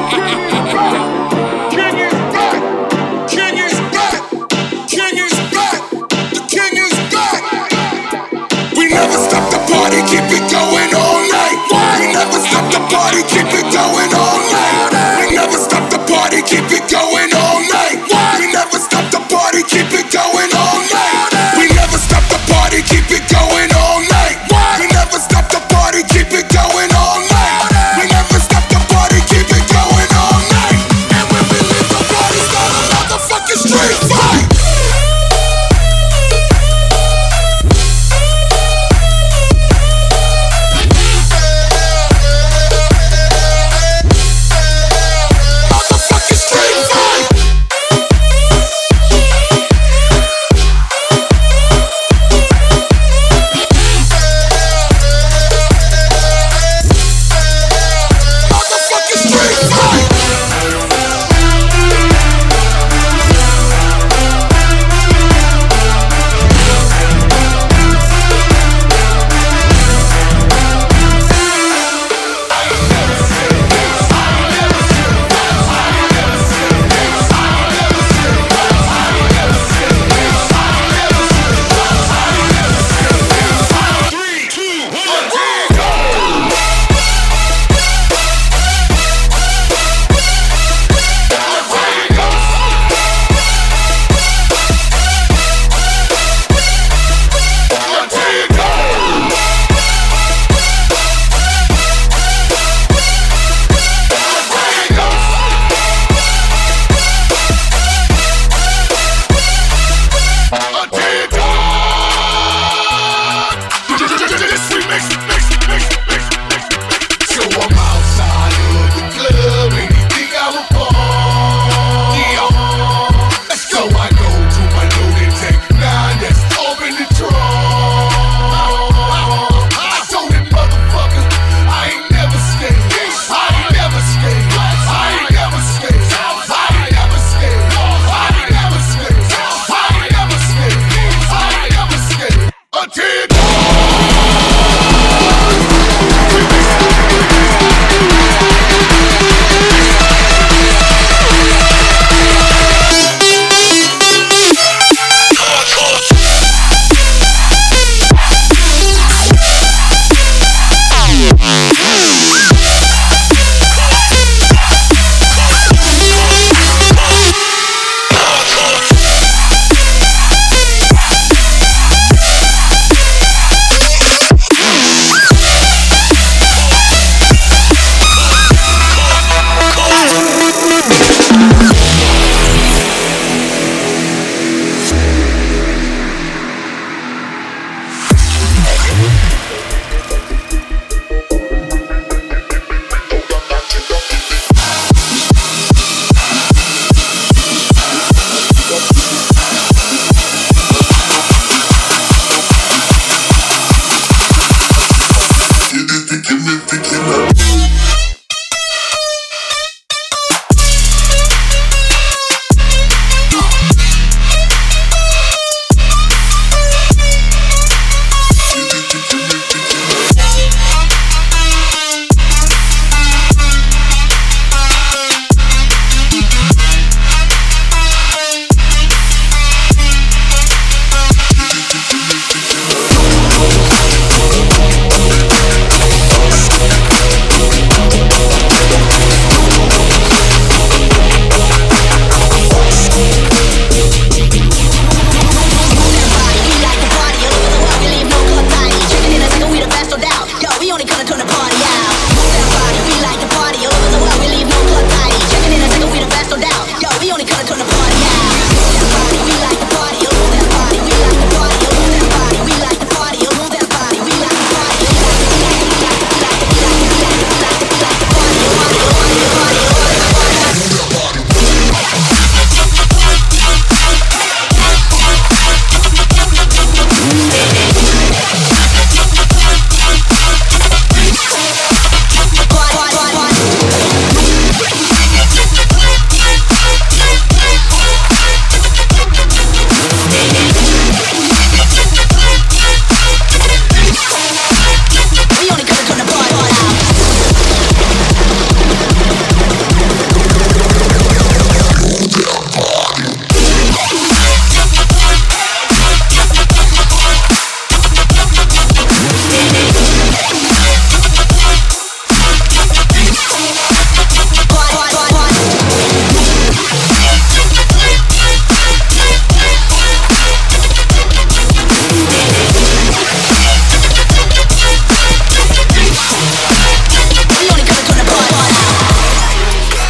King is back. King is back. King is back. The king is back. We never stop the party, keep it going all night. We never stop the party, keep it going all night. We never stop the party, keep it going all night. We never stop the party, keep it going all night. We never stop the party, keep it going all night. We never stop the party, keep it going all night. We never stop the party, keep it going all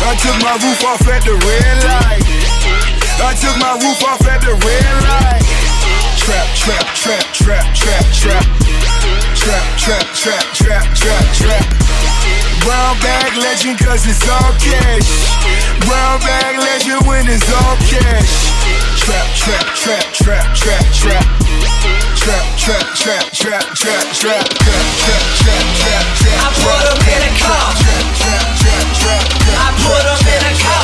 I took my roof off at the red light. I took my roof off at the red light. Trap, trap, trap, trap, trap, trap. Trap, trap, trap, trap, trap, trap. Brown bag legend cause it's all cash. Brown bag legend when it's all cash. Trap, trap, trap, trap, trap, trap. Trap, trap, trap, trap, trap, trap. Trap, trap, trap, trap, trap. I put 'em in a car. Trap, trap, trap, trap, trap. I put 'em in a car.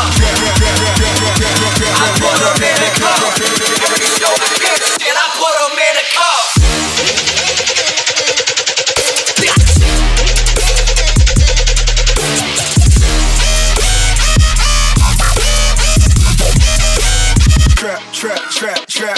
I put 'em in a car. And I put 'em in a car. Trap, trap, trap, trap.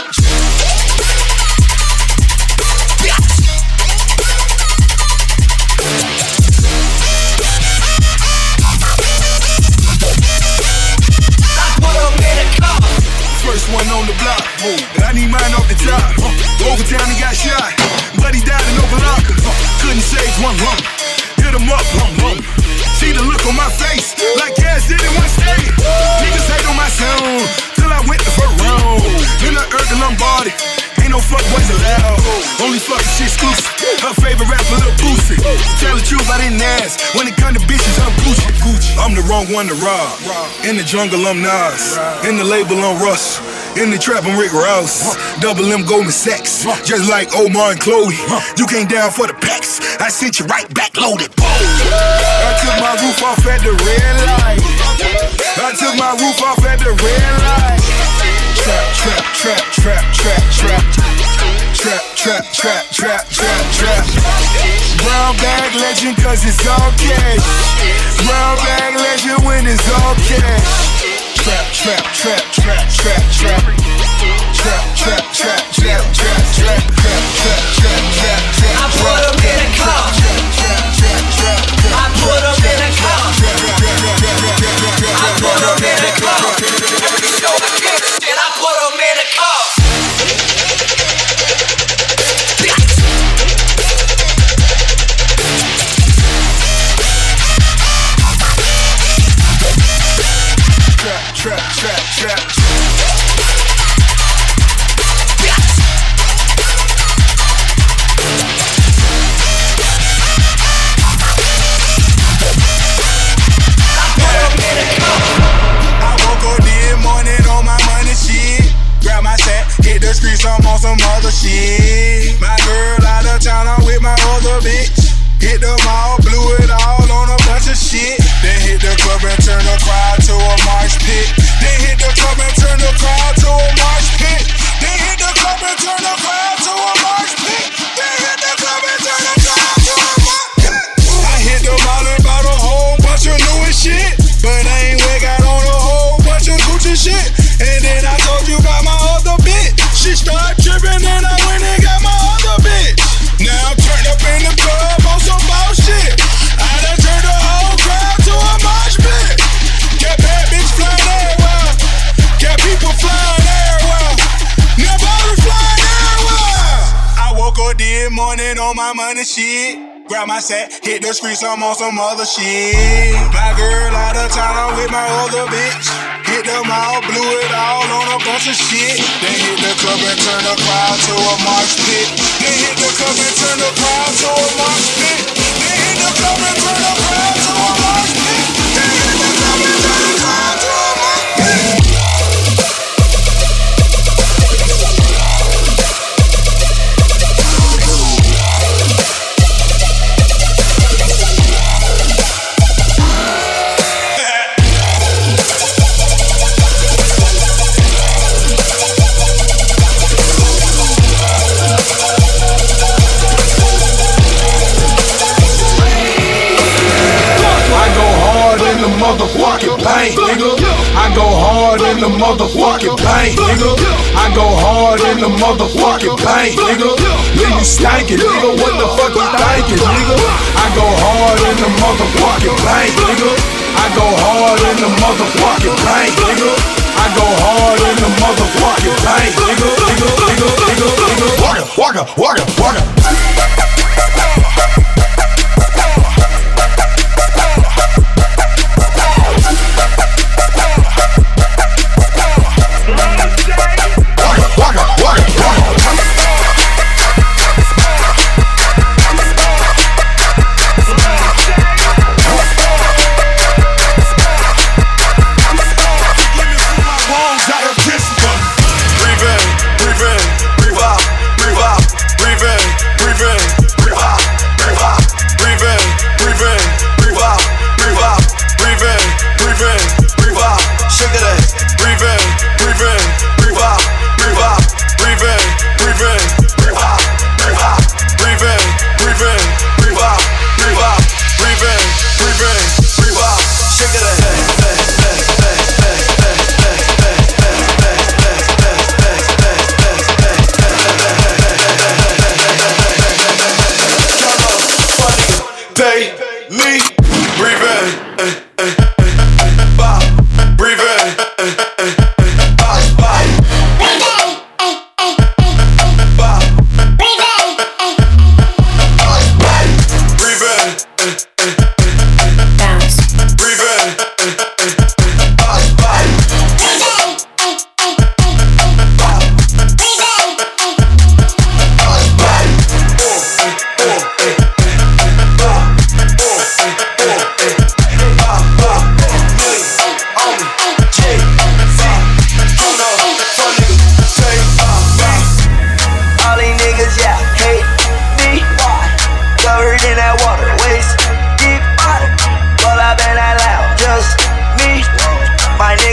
First one on the block, and I need mine off the top. Overtime, he got shot, but he died in Opa-locka. Couldn't save one lump, hit him up, lump. See the look on my face, like Cass did in one state. Niggas hate on my sound, till I went the first round. Then I earned the Lombardi, ain't no fuck boys allowed. Only fucking shit exclusive, her favorite rapper, Lil Boosie. Tell the truth, I didn't ask, when it come to bitches, I'm Gucci. I'm the wrong one to rob, in the jungle I'm Nas, in the label I'm Russ. In the trap, I'm Rick Ross. Double M Goldman Sachs. Just like Omar and Chloe. You came down for the packs. I sent you right back loaded. I took my roof off at the red light. I took my roof off at the red light. Trap, trap, trap, trap, trap, trap. Trap, trap, trap, trap, trap, trap. Brown bag legend cause it's all cash. Brown bag legend when it's all cash. Trap, trap, trap, trap, trap, trap. Trap, trap, trap, trap, trap, trap. Trap, trap, trap, trap, trap. I put 'em in a car. I put 'em in a car. I put 'em in a car. And I put 'em in a car. Trap, trap, trap. Hit the streets, I'm on some other shit. My girl out of town, I'm with my other bitch. Hit the mall, blew it all on a bunch of shit. Then hit the club and turn the crowd to a marsh pit. Then hit the club and turn the crowd to a marsh pit. Then hit the club and turn the crowd to a marsh pit. Then hit the club and turn the crowd to a marsh pit. I hit the mall and bought a whole bunch of new shit, but I ain't went got on a whole bunch of Gucci shit. And then I told you about my other bitch. She started tripping and I went and got my other bitch. Now I'm turned up in the club on some bullshit. I done turned the whole crowd to a mosh pit. Got bad bitch flying everywhere. Got people flying everywhere. Now bottles flying everywhere. I woke up this morning on my money shit. Grab my sack, hit the streets, I'm on some other shit. My girl out of town, I'm with my other bitch. Hit the mall, blew it all on a bunch of shit. Then hit the club and turn the crowd to a marsh pit. Then hit the club and turn the crowd to a marsh pit. Then hit the club and turn the crowd to a marsh pit. Then hit the club and turn the crowd to a marsh pit. Motherfucking paint, nigga. I go hard in the motherfucking paint, nigga. I go hard in the motherfucking paint, nigga. Leave you stankin', nigga. What the fuck you thinking, nigga? I go hard in the motherfucking paint, nigga. I go hard in the motherfucking paint, nigga. I go hard in the motherfucking paint, nigga. Waka.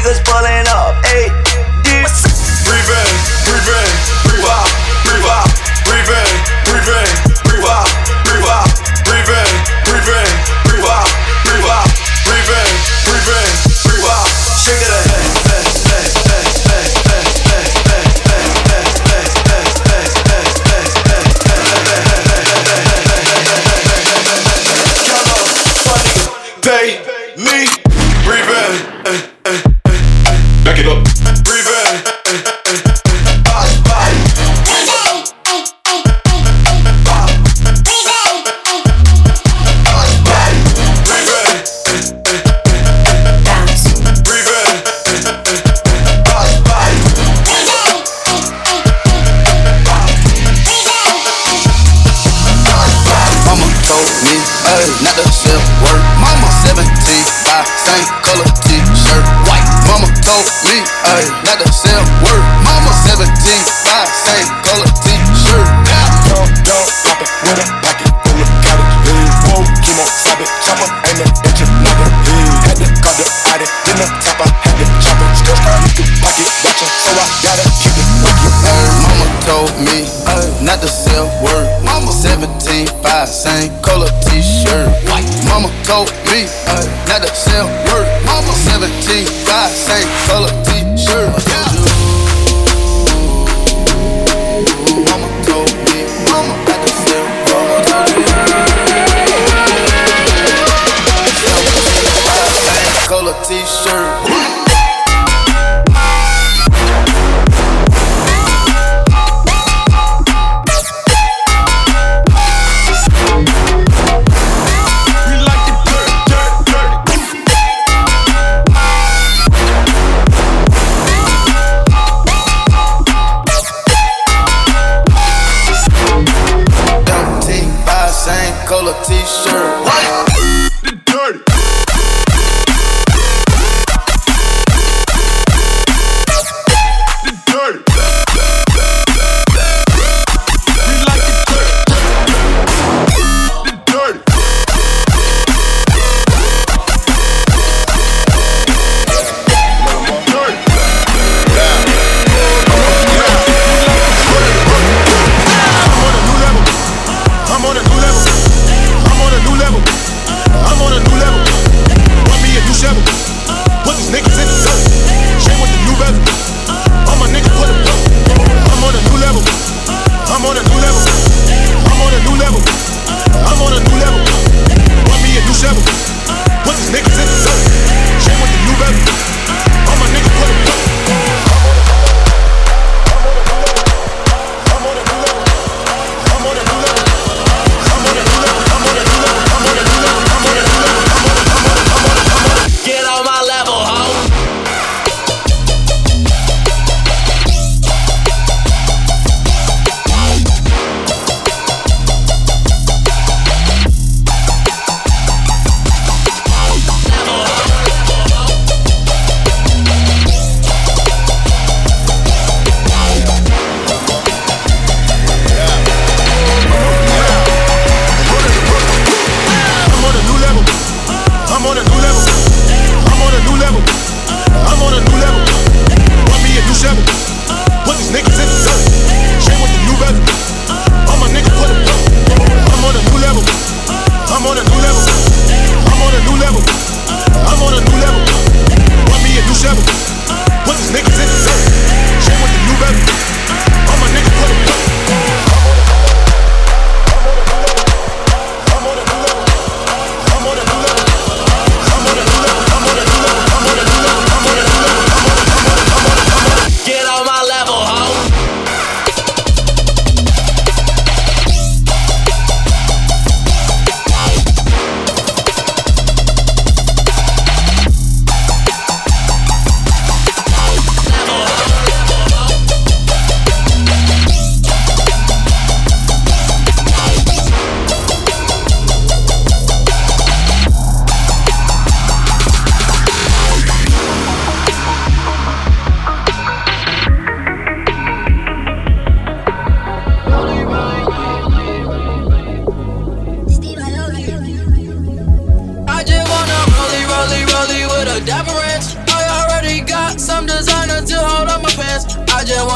niggas pulling up. Hey, deep. Breathe in, breathe in, breathe out, breathe out, breathe in, breathe in, breathe out, breathe out, breathe in, breathe in, breathe out, breathe out, breathe in, breathe in, breathe out. Shake it ahead. Pay me, breathe in, back it up, breathe in. Not the self work. Mama 17, buy same color t-shirt, white. Mama told me, not the self work. Mama 17, buy same color t-shirt. Young, pop it with a pocket full of cabbage. Whoa, chemo, slap it, chopper, ain't an inch of nothing. Had to call the addict, then the top, I had to chop it. Still you can pocket watching, so I gotta keep it working. Mama told me, not the self work. Mama 17, buy same color t-shirt, white. Mama told me, not to sell word. Mama 17, buy same color t-shirt. Mama told me, mama not to sell word. Buy same color t-shirt. Color t-shirt, white. The dirty.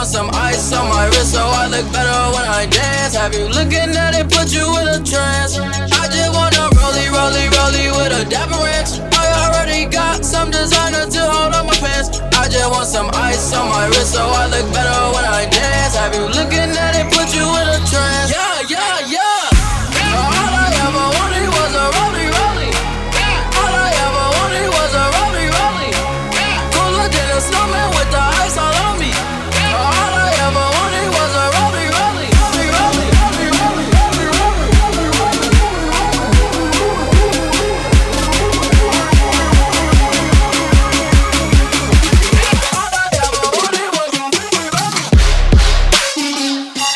want some ice on my wrist so I look better when I dance. Have you looking at it, put you in a trance. I just wanna rollie, rollie, rollie with a dapper ranch. I already got some designer to hold on my pants. I just want some ice on my wrist so I look better when I dance. Have you looking at it, put you in a trance. Yeah, yeah, yeah. All I ever wanted was a rollie, rollie. All I ever wanted was a rollie, rollie. Cooler than a snowman with the ice all on me. All I ever wanted was a rollie, rollie. Rollie, rollie, rollie, rollie, rollie, rollie, rollie. All I ever wanted was a rollie, rollie.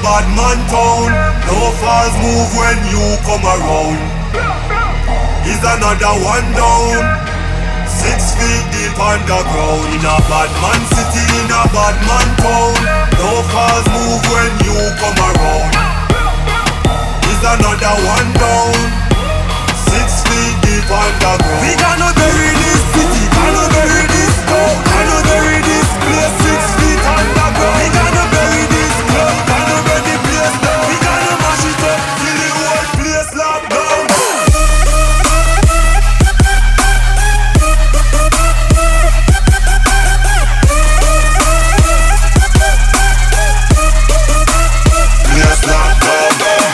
bad man town. No false move when you come around. Is another one down. 6 feet deep underground. In a bad man city, in a bad man town. No false move when you come around. Is another one down. 6 feet deep underground. We gonna bury this city, gonna bury this town, gonna bury this place 6 feet underground. We gonna bury this club, gonna burn the place down. We gonna mash it up till the whole place locked down. Place locked down.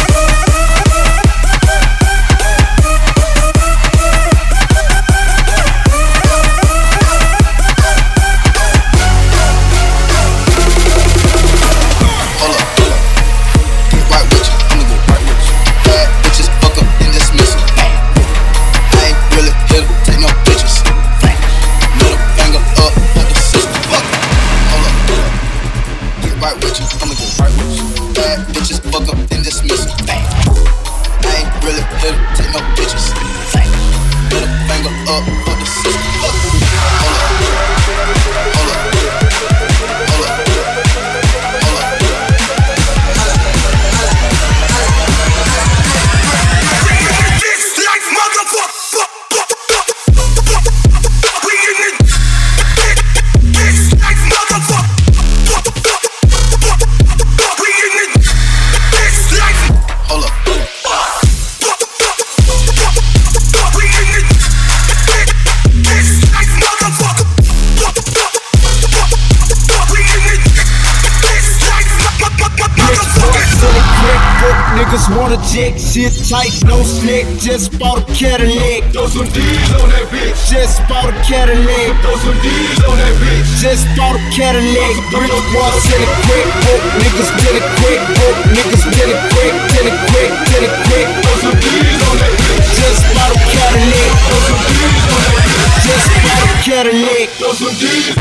Niggas wanna check shit tight, no slick. Just bought a Cadillac. Throw some D's on that bitch. Just bought a Cadillac. Throw some D's on that bitch. Just bought a Cadillac. Rich boys till it quick, book. Niggas till it quick, book. Niggas till it quick, till it quick, till it quick. Throw some D's on that bitch. Just bought a Cadillac. Throw some D's on that bitch. Just bought a Cadillac. Throw some D's.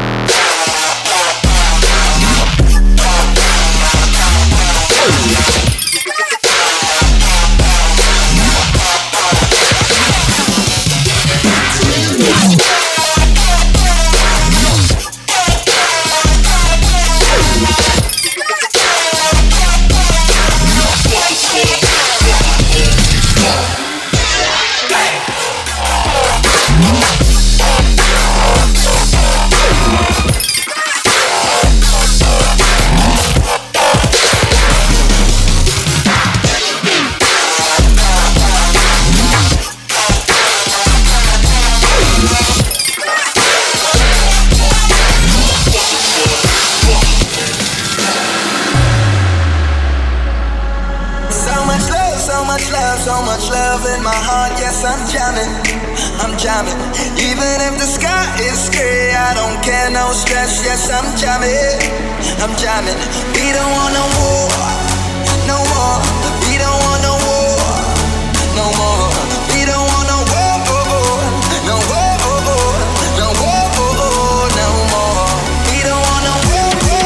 So much love in my heart, yes I'm jamming. Even if the sky is gray, I don't care, no stress, yes I'm jamming. We don't want no war, no more. We don't want no war, no more. We don't want no war, no war, no war, no more. We don't want no war.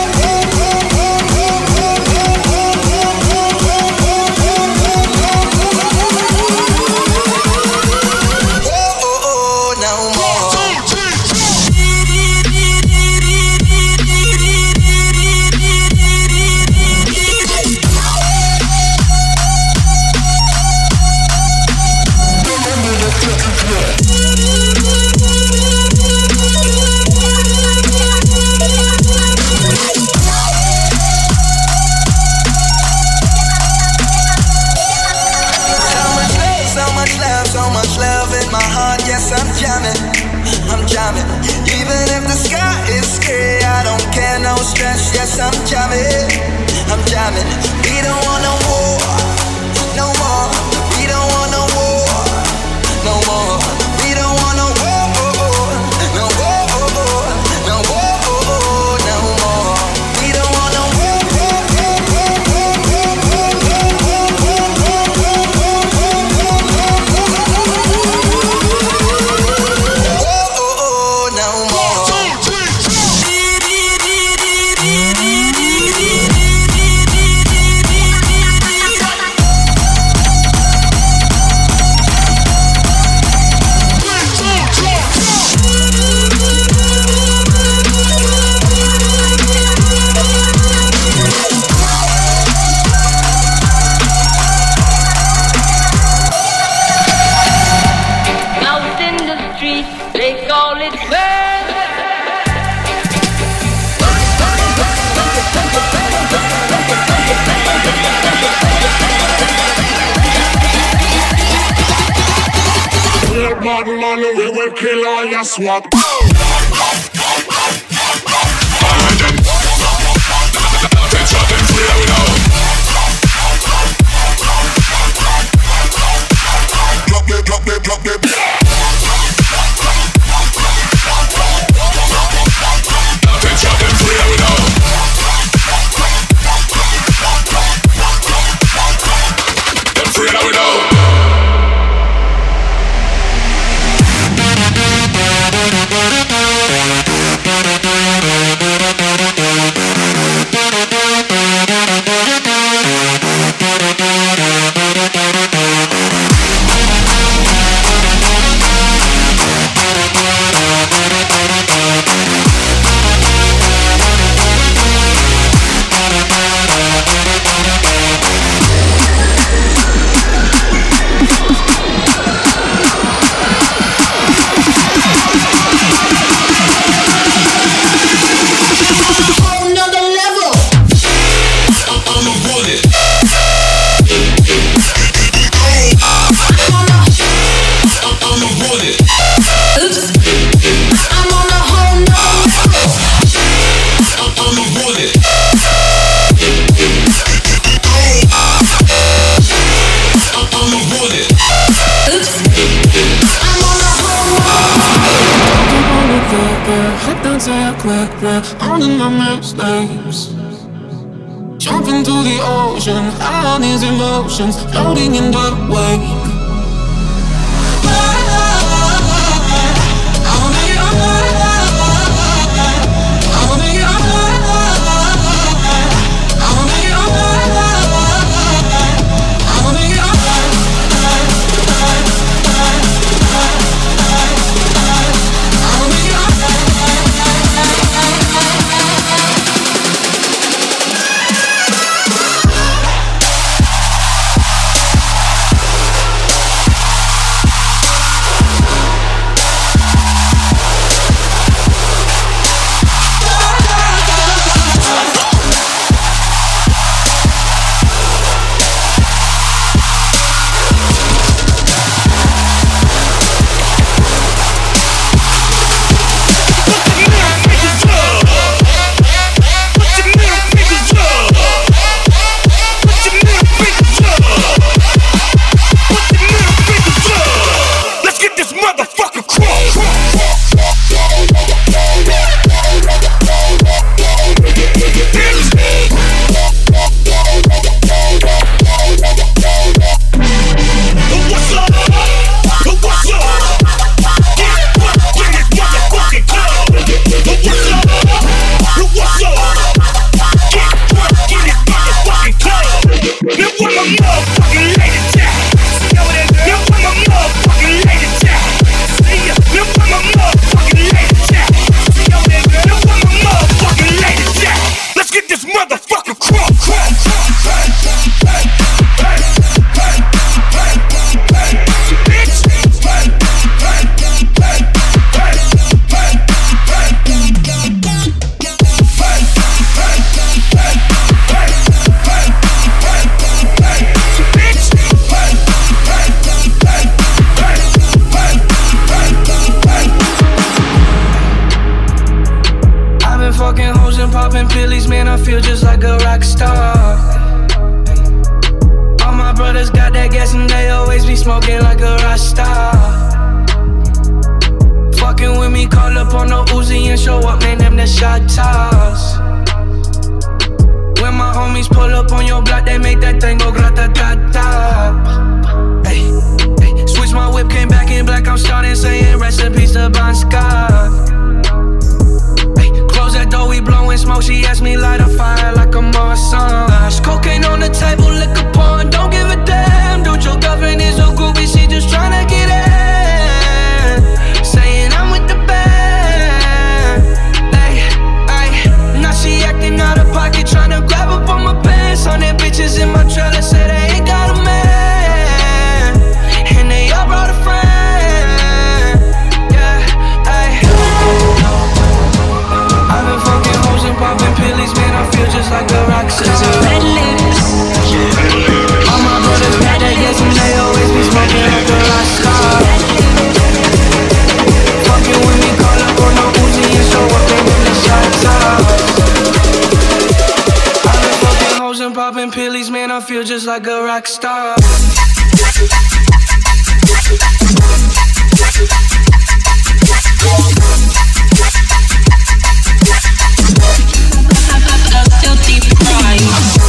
Jamming. Even if the sky is gray, I don't care, no stress, yes I'm jamming. We don't want no war, no more. We don't want no war, no more. We don't want no war, no war, no war, no more. We don't want no war. street, they call it bad. Real bad man, we will kill all your swag. Attention, them free we know. Drop it, drop it, drop it. Attention, them free we know. Them free we know. Owning my mistakes, jumping to the ocean, high on these emotions, floating in the wake. Cocaine on the table, liquor porn, don't give a damn. Dude, your girlfriend is a groupie, she just try feel just like a rock star. Filthy pride.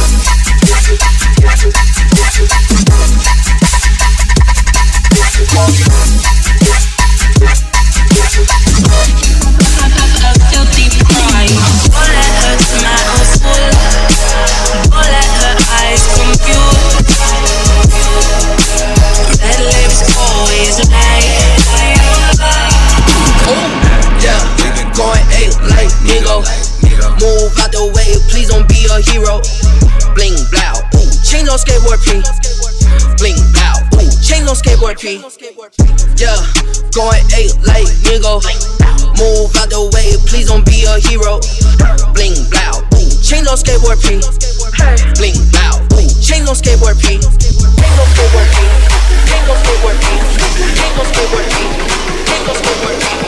Don't let her smile full. Don't let her eyes confuse. Red lips always lie. Oh, yeah, going 8 like nigga. Move out the way, please don't be a hero. Bling blow, ooh, chain on skateboard P. Bling blow, ooh, chain on skateboard P. Yeah, going 8 like nigga. Move out the way, please don't be a hero. Bling blow, ooh, chain on skateboard P. Bling blow, ooh, chain on skateboard P. Chain on skateboard P. Chain on skateboard P. Chain on skateboard P. Chain on skateboard P.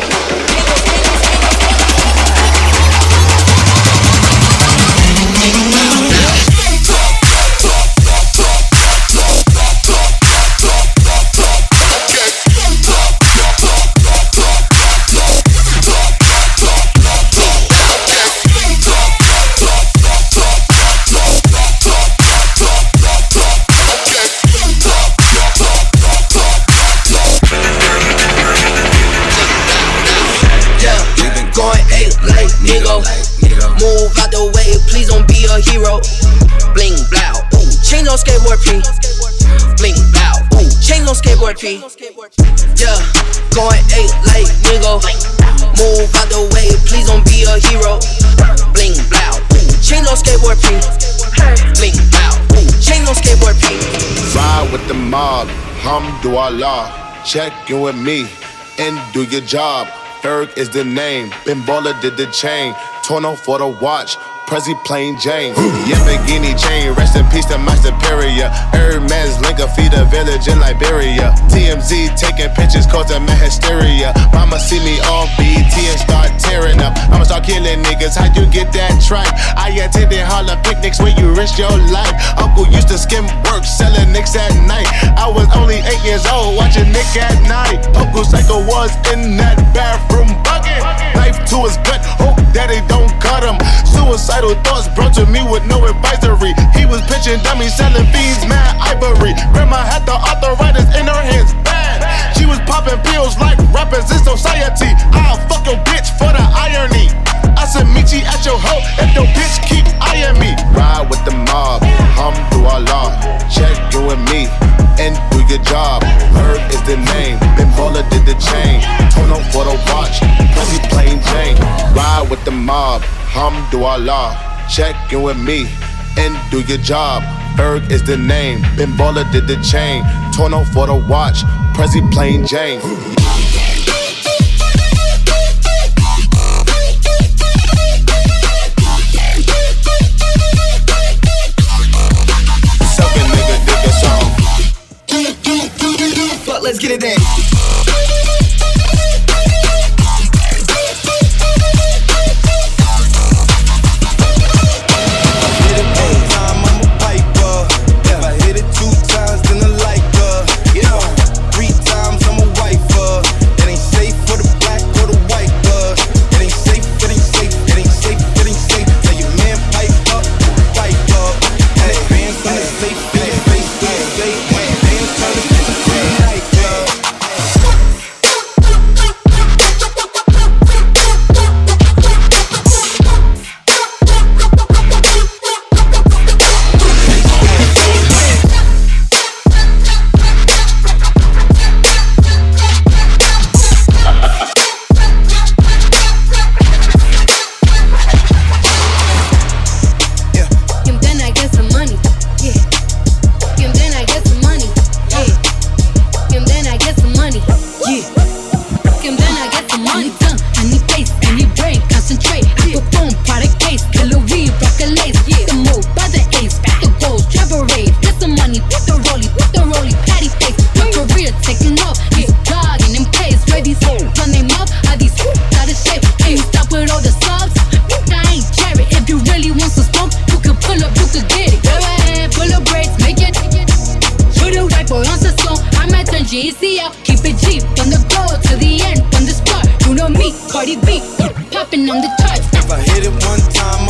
Move out the way, please don't be a hero. Bling blow, ooh, chain on skateboard P. Bling blow, ooh, chain on skateboard P. Yeah, going 8 like nigga. Move out the way, please don't be a hero. Bling blow, ooh, chain on skateboard P. Bling blow, ooh, chain on skateboard P. Ride with the mob, Alhamdulillah. Check in with me and do your job. Ferg is the name, Ben Baller did the chain. Torno for the watch, Prezi plain Jane. Yamagini chain, rest in peace to my superior. Hermes Linka feed a village in Liberia. TMZ taking pictures causing my hysteria. Mama see me on BT and start tearing up. I'ma start killing niggas, how you get that tripe? I attended Harlem picnics where you risk your life. Uncle used to skim work, selling nicks at night. I was only 8 years old, watching Nick at night. Uncle Psycho was in that bathroom bucket. Knife to his gut, hope daddy don't cut him. Suicidal thoughts brought to me with no advisory. He was pitching dummies, selling fiends, mad ivory. Grandma had the arthritis in her hands, bad. She was popping pills like rappers in society. I'll fuck your bitch for the irony. I said meet you at your hoe if your bitch keep eyeing me. Ride with the mob, Alhamdulillah. Check you and me and do your job. Herb is the name, Ben Baller did the chain. Torno for the watch, Prezi plain Jane. Ride with the mob, Alhamdulillah. Check in with me and do your job. Ferg is the name, Ben Baller did the chain. Torno for the watch, Prezi plain Jane. Suckin' nigga, dig a song. Fuck, let's get it then. these beats, popping on the charts. If I hit it one time,